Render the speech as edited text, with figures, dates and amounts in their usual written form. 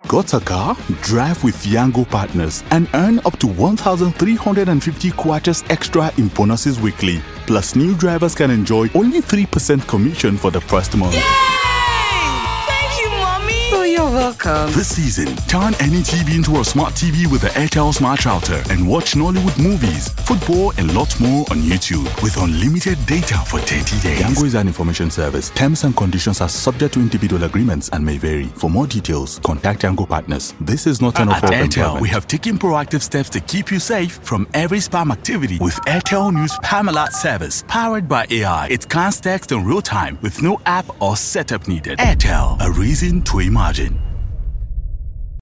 Got a car? Drive with Yango Partners and earn up to 1,350 kwacha extra in bonuses weekly. Plus, new drivers can enjoy only 3% commission for the first month. Yay! Thank you, Mommy! Oh, you're welcome. This season, turn any TV into a smart TV with the Airtel Smart Router and watch Nollywood movies, football, and lots more on YouTube with unlimited data for 30 days. Yango is an information service. Terms and conditions are subject to individual agreements and may vary. For more details, contact Yango Partners. This is not an offer of employment. We have taken proactive steps to keep you safe from every spam activity with Airtel News Spam Alert service powered by AI. It scans text in real time with no app or setup needed. Airtel, a reason to imagine.